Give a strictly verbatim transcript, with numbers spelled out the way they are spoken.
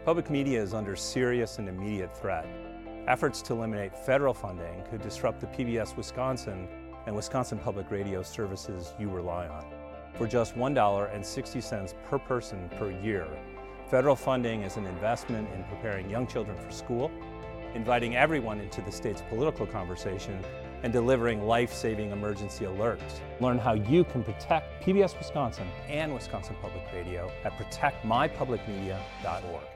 Public media is under serious and immediate threat. Efforts to eliminate federal funding could disrupt the P B S Wisconsin and Wisconsin Public Radio services you rely on. For just one dollar and sixty cents per person per year, federal funding is an investment in preparing young children for school, inviting everyone into the state's political conversation, and delivering life-saving emergency alerts. Learn how you can protect P B S Wisconsin and Wisconsin Public Radio at protect my public media dot org.